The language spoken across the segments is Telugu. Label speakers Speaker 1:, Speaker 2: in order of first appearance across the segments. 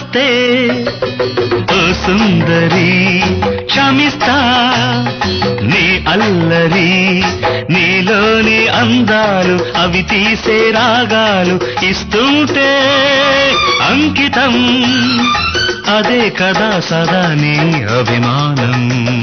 Speaker 1: నమస్తే ఓ సుందరి క్షమిస్తా నీ అల్లరి నీలోని అందాలు అవి తీసే రాగాలు ఇస్తుంటే అంకితం అదే కదా సదా నీ అభిమానం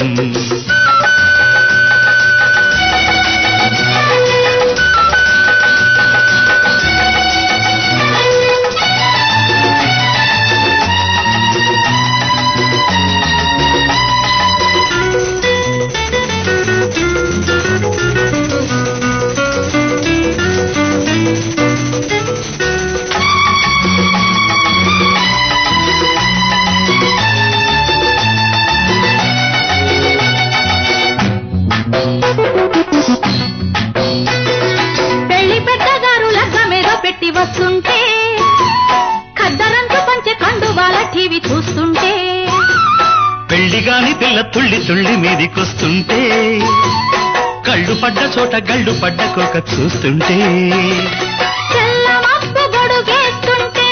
Speaker 2: వస్తుంటే ఖద్దరంతో పంచె కండువాల టీవీ చూస్తుంటే
Speaker 1: పెళ్లిగాని పిల్ల తుళ్ళి తుళ్ళి మీదికొస్తుంటే కళ్ళు పడ్డ చోట గళ్ళు పడ్డ కోక చూస్తుంటే
Speaker 2: తెల్లమప్పు గొడుగేస్తుంటే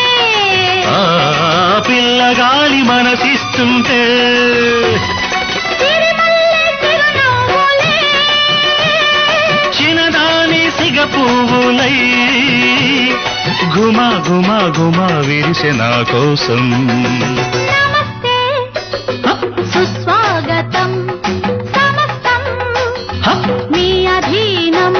Speaker 1: పిల్లగాలి మనసిస్తుంటే చిన్నదాని సిగ పువ్వులై గుమా గుమా గుమా విరిసె నా కోసం
Speaker 2: నమస్తే సుస్వాగతం సమస్తం మీ అధీనం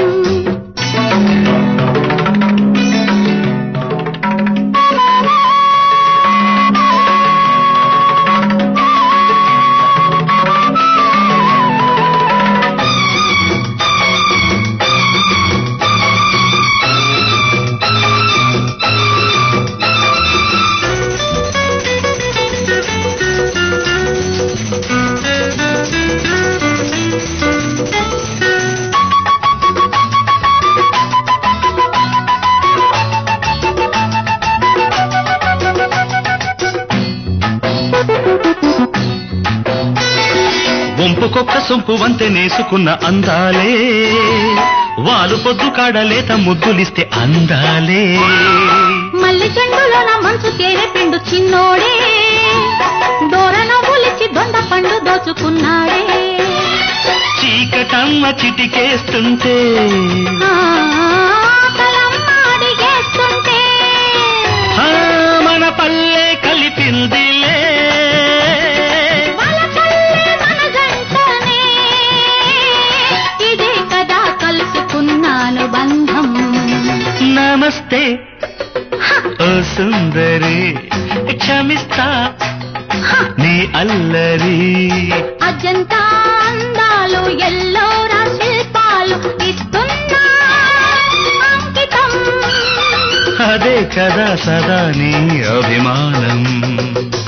Speaker 1: వంపుకొక్క సొంపు వంతె నేసుకున్న అందాలే వాలు పొద్దు కాడలేత ముద్దులిస్తే అందాలే
Speaker 2: మల్లి చెండులోన మంచు తేనె పిండు చిన్నోడే దూర నవ్వులిచ్చి దొండ పండు దోచుకున్నాడే
Speaker 1: చీకటమ్మ చిటికేస్తుంటే
Speaker 2: అడిగేస్తుంటే
Speaker 1: మన పల్లె కలిపిందిలే
Speaker 2: ఇదే కదా కలుసుకున్నాను బంధం
Speaker 1: నమస్తే ఓ సుందరి క్షమిస్తా నీ అల్లరి
Speaker 2: అజంతా అందాలు ఎల్లోరా శిల్పాలు ఇస్తున్నా అంకితం
Speaker 1: అదే కదా సదా నీ అభిమానం